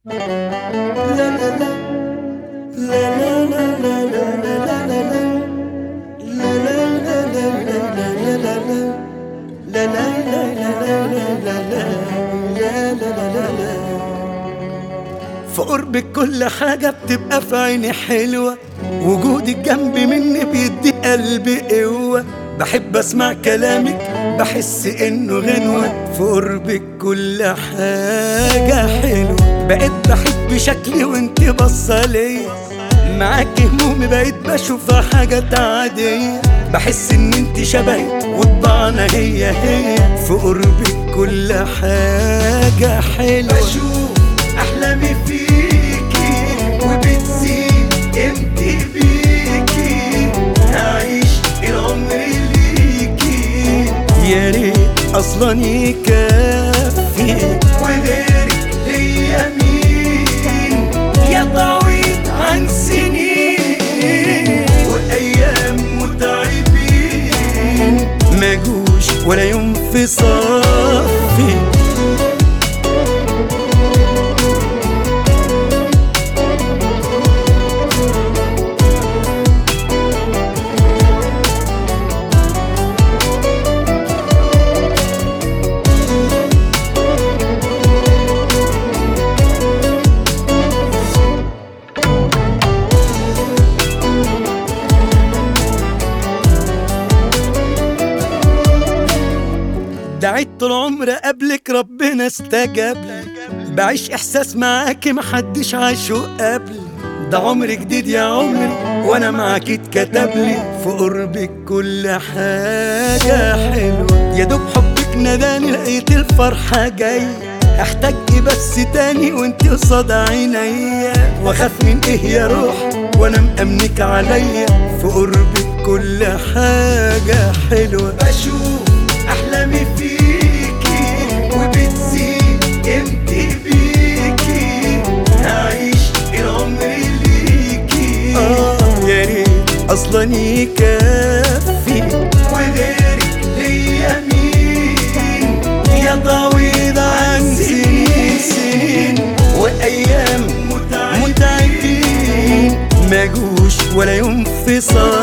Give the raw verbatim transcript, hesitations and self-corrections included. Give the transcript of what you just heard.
في قربك كل حاجة بتبقى في عيني حلوة، وجودك جنبي مني بيدي قلبي قوة. بحب اسمع كلامك بحس انه غنوة، في قربك كل حاجة حلوة. بقيت بحب شكلي وانت بصة ليا، معاك همومي بقيت بشوفها حاجات عادية. بحس ان انت شبهي وطبعنا هي هي، في قربك كل حاجة حلوة. بشوف احلامي فيكي وبتزيد قيمتي بيكي، هعيش العمر ليكي. يا ريت اصلا يكفي وغيرك ليا مين، يا طويل عن سنين وايام متعبين، ما جوش ولا يوم في صفي. دعيت طول عمري قبلك ربنا استجاب لي، بعيش احساس معاكي محدش عاشه قبلي. ده عمر جديد يا عمري وانا معاكي اتكتبلي، في قربك كل حاجة حلوة. يا دوب حبك نداني لقيت الفرحة جاية، احتاج إيه بس تاني وانت قصاد عينيا، واخاف من ايه يا روح وانا مأمنك عليا، في قربك كل حاجة حلوة. بشوف احلامي فيكي وبتزيد قيمتي بيكي، هعيش العمر ليكي. آه يا ريت اصلا يكفي وغيرك ليا مين، يا طويل عن سنين سنين وايام متعبين، متعبين، ما جوش ولا يوم في صار.